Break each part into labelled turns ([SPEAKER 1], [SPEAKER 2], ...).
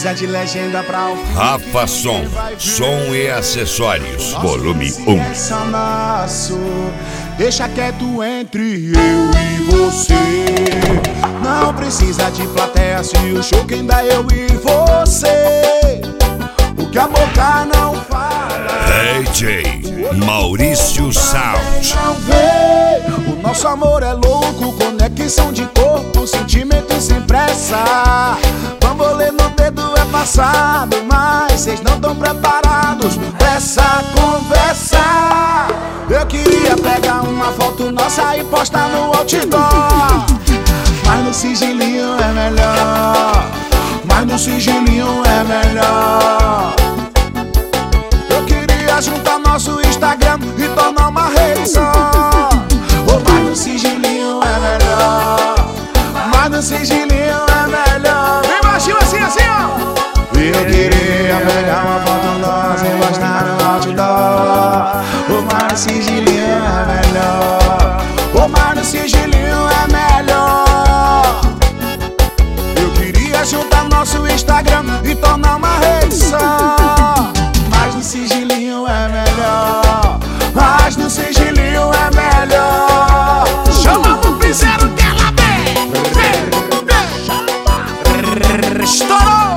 [SPEAKER 1] precisa de legenda pra o filme.
[SPEAKER 2] Rafa Som, som e acessórios, volume 1.
[SPEAKER 1] Deixa quieto entre eu e você. Não precisa de plateia se o show quem dá eu e você. O que a boca não fala.
[SPEAKER 2] DJ Maurício Sound.
[SPEAKER 1] Não vê, o nosso amor é louco, conexão de corpo, sentimento sem pressa. Bambolê no dedo é passado, mas vocês não estão preparados pra essa conversa. Eu queria pegar uma foto nossa e postar no outdoor, mas no sigilinho é melhor. Mas no sigilinho é melhor. Eu queria juntar nosso Instagram e tornar uma rede só. Mas no sigilinho é melhor. Mas no sigilinho é melhor. Vem baixinho assim, assim, ó. Eu queria pegar uma foto nossa e postar no outdoor. Mas no sigilinho é melhor. Mas no sigilinho é melhor. Eu queria juntar nosso Instagram e tornar uma rede só. Mas no sigilinho é melhor. Mas no sigilinho é melhor. Chama o piseiro que ela vem. Estourou.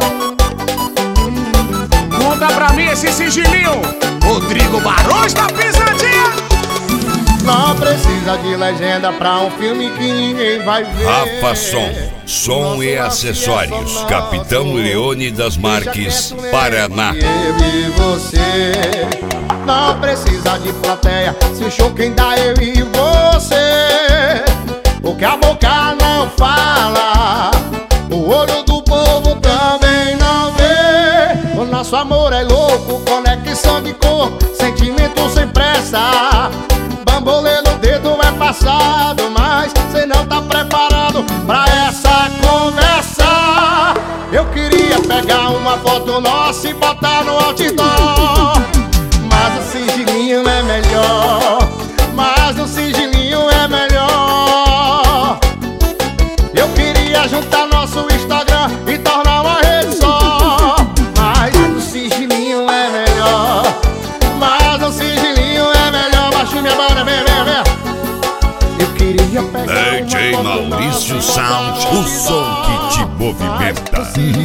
[SPEAKER 1] Conta pra mim esse sigilinho. Rodrigo Barões da Pisadinha.
[SPEAKER 3] Não precisa de legenda pra um filme que ninguém vai ver.
[SPEAKER 2] Rafa Som, som e acessórios, Capitão Leônidas Marques, Paraná.
[SPEAKER 3] Eu e você. Não precisa de plateia se o show quem dá eu e você. O que a boca não fala, o olho do povo também não vê. O nosso amor é louco, conexão de cor, sentimento sem pressa. Bambolê no dedo é passado, mas cê não tá preparado pra essa conversa. Eu queria pegar uma foto nossa e botar no outdoor, mas o sigilinho é melhor. Mas no sigilinho é melhor. Eu queria juntar nosso Instagram e tornar uma rede só, mas no sigilinho é melhor. Mas no sigilinho é melhor. Baixo minha banda, vem, vem, vem. Eu queria pegar
[SPEAKER 2] DJ Maurício Sound, o som que te movimenta.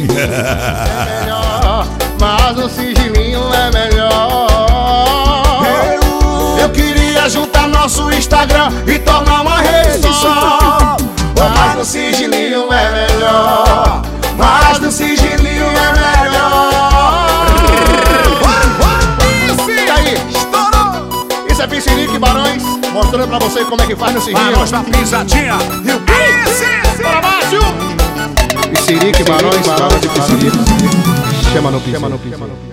[SPEAKER 3] Mas o sigilinho é melhor.
[SPEAKER 1] Eu queria juntar nosso Instagram e tornar uma rede só. Mas no sigilinho é melhor. Mas no sigilinho é melhor.
[SPEAKER 3] E aí? Estourou! Isso é Piscinique Barões, mostrando pra você como é que faz no sigilo.
[SPEAKER 1] Barões da Pisadinha.
[SPEAKER 3] Para baixo! Piscinique Barões, Barões de Piscinique. Chama no piso.